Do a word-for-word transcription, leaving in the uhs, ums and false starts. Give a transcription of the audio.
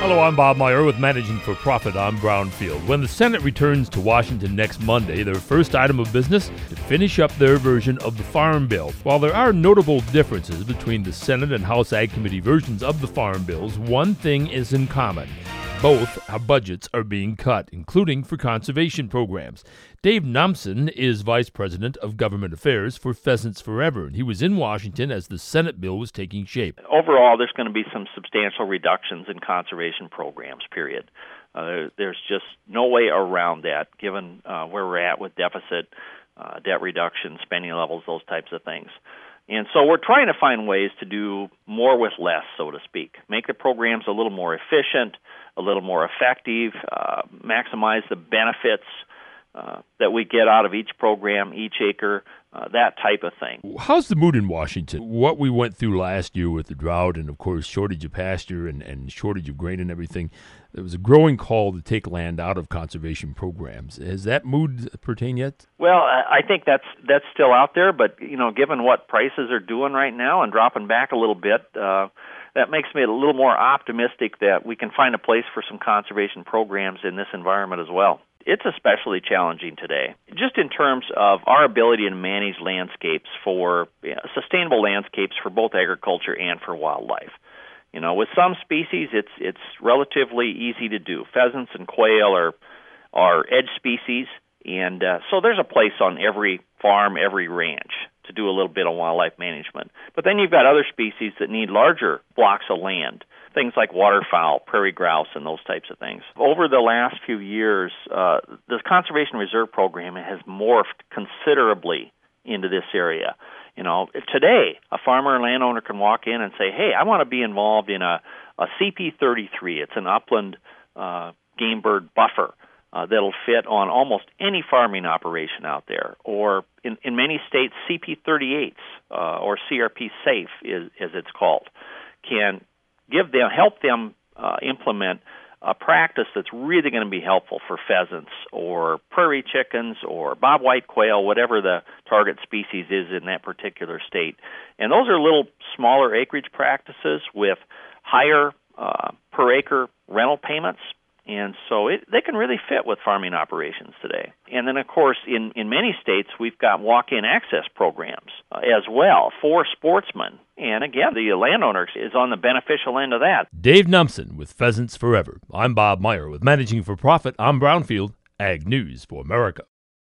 Hello, I'm Bob Meyer with Managing for Profit on Brownfield. When the Senate returns to Washington next Monday, their first item of business to finish up their version of the Farm Bill. While there are notable differences between the Senate and House Ag Committee versions of the Farm Bills, one thing is in common. Both our budgets are being cut, including for conservation programs. Dave Nomsen is Vice President of Government Affairs for Pheasants Forever, and he was in Washington as the Senate bill was taking shape. Overall, there's going to be some substantial reductions in conservation programs, period. Uh, there's just no way around that, given uh, where we're at with deficit, uh, debt reduction, spending levels, those types of things. And so we're trying to find ways to do more with less, so to speak. Make the programs a little more efficient, a little more effective, uh, maximize the benefits uh, that we get out of each program, each acre, uh, that type of thing. How's the mood in Washington? What we went through last year with the drought and, of course, shortage of pasture and, and shortage of grain and everything, there was a growing call to take land out of conservation programs. Has that mood pertained yet? Well, I think that's that's still out there, but, you know, given what prices are doing right now and dropping back a little bit, uh, that makes me a little more optimistic that we can find a place for some conservation programs in this environment as well. It's especially challenging today, just in terms of our ability to manage landscapes for you know, sustainable landscapes for both agriculture and for wildlife. You know, with some species, it's it's relatively easy to do. Pheasants and quail are are edge species, and uh, so there's a place on every farm, every ranch to do a little bit of wildlife management. But then you've got other species that need larger blocks of land, things like waterfowl, prairie grouse, and those types of things. Over the last few years, uh, the Conservation Reserve Program has morphed considerably into this area. You know, today, a farmer and landowner can walk in and say, hey, I want to be involved in a, a C P thirty-three. It's an upland uh, game bird buffer uh, that'll fit on almost any farming operation out there. Or in, in many states, C P thirty-eights, uh, or C R P SAFE, is, as it's called, can give them, help them uh, implement a practice that's really going to be helpful for pheasants or prairie chickens or bobwhite quail, whatever the target species is in that particular state. And those are little smaller acreage practices with higher uh, per acre rental payments. And so it, they can really fit with farming operations today. And then, of course, in, in many states, we've got walk-in access programs uh, as well for sportsmen. And again, the landowner is on the beneficial end of that. Dave Nomsen with Pheasants Forever. I'm Bob Meyer with Managing for Profit on Brownfield Ag News for America.